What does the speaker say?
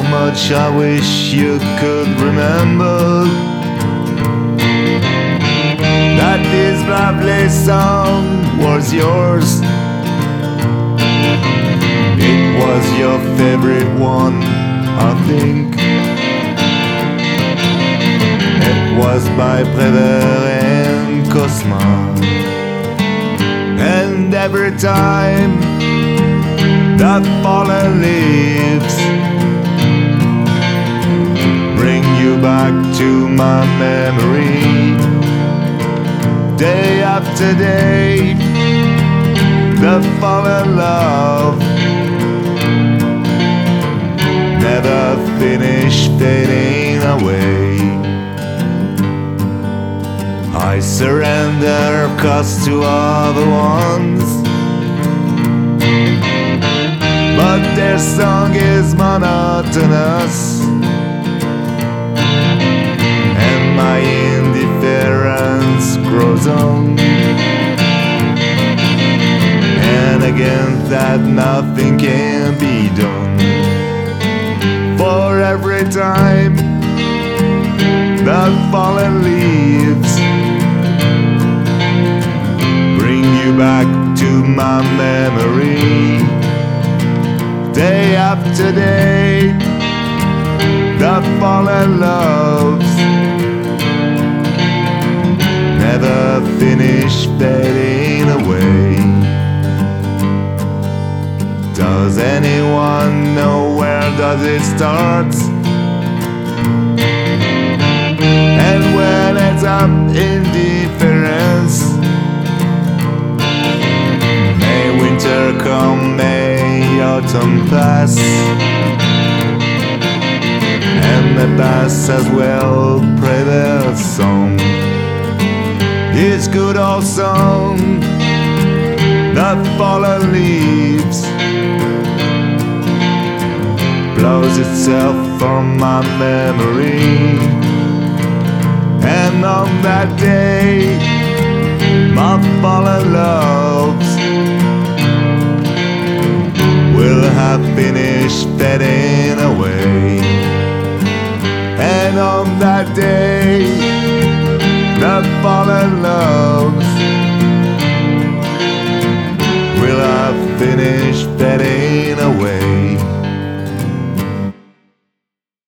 much I wish you could remember that this lovely song was yours. It was your favorite one, I think. It was by Prévert and Cosma. And every time the fallen leaves bring you back to my memory, day after day, the fallen love never finish fading away. I surrender cause to other ones, but their song is monotonous, and my indifference grows on. And against that nothing can be done. For every time the fallen leaves bring you back to my memory, day after day, the fallen loves never finish fading away. Does anyone know where does it start? And when it's up indifference, may winter come, may autumn pass, and the past as well Prévert's song. This good old song, the fallen leaves, blows itself from my memory. And on that day, my fallen loves will have finished fading away. And on that day, the fallen loves will have finished fading away.